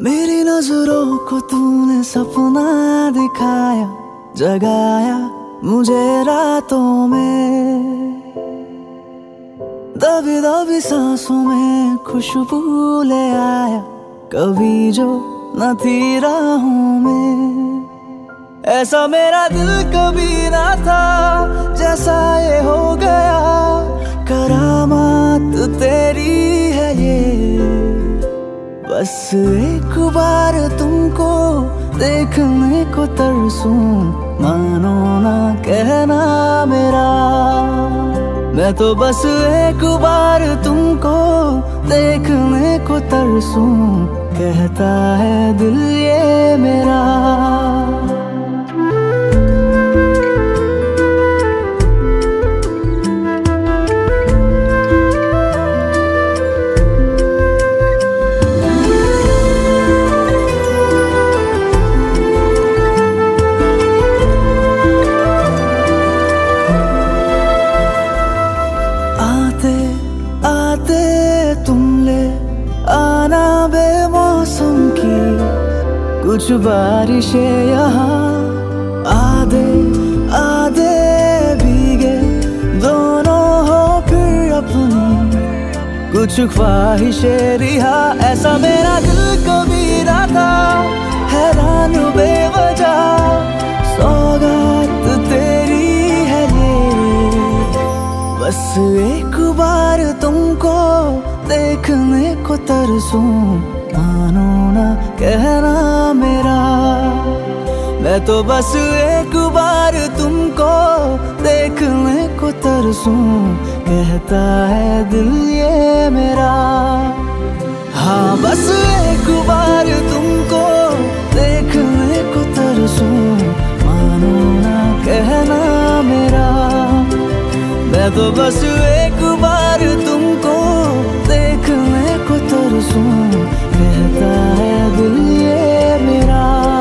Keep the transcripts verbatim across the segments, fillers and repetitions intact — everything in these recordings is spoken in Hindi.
मेरी नजरों को तूने सपना दिखाया, जगाया मुझे रातों में। दबी दबी सांसों में खुशबू ले आया, कभी जो न थी राहों में। ऐसा मेरा दिल कभी ना था, जैसा ये हो गया। करामात तेरी है ये, बस एक बार तुमको देखने को तरसूं, मानो ना कहना मेरा। मैं तो बस एक बार तुमको देखने को तरसूं, कहता है दिल ये मेरा। तुम ले आना बेमौसम की कुछ बारिशें यहाँ, आधे आधे भीगे दोनों हो फिर अपनी कुछ ख्वाहिशें रिहा। ऐसा मेरा दिल कभी ना था, हैरान बेवजह सौगात तेरी है ये। बस एक बार तुमको देखने को तरसूं, मानो ना कहना मेरा। मैं तो बस एक बार तुमको देखने को तरसूं, कहता है दिल ये मेरा। हाँ बस एक बार तुमको देखने को तरसूं, मानो ना कहना मेरा। मैं तो बस एक बार तुमको देखने को तरसूं, कहता है दिल ये मेरा।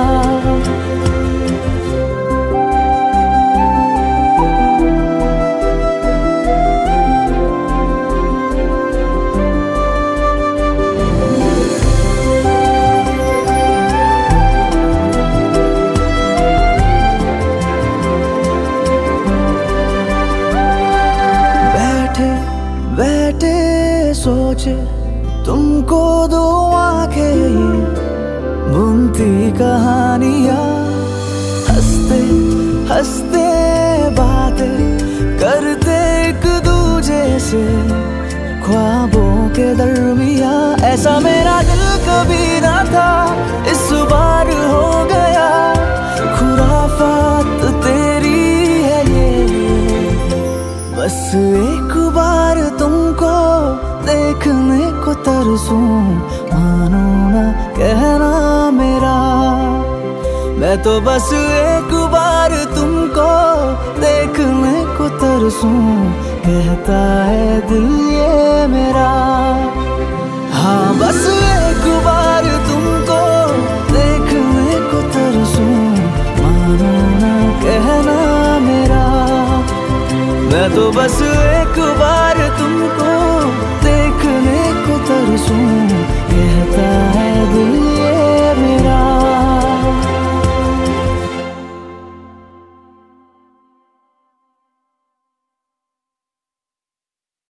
बैठे सोचे तुमको दो आंखें ये बुनती कहानियाँ, हंसते हंसते बातें करते एक दूजे से ख्वाबों के दरमियाँ। ऐसा मेरा दिल कभी ना था, इस बार हो गया। खुराफात तेरी है ये, बस एक बार तुमको देखने को तरसूं, मानो ना कहना मेरा। मैं तो बस एक बार तुमको देखने को तरसूं, कहता है दिल ये मेरा। हाँ बस एक बार तुमको देखने को तरसूं, मानो ना कहना मेरा। मैं तो बस एक बार तुमको देखने को तरसूं, कहता है दिल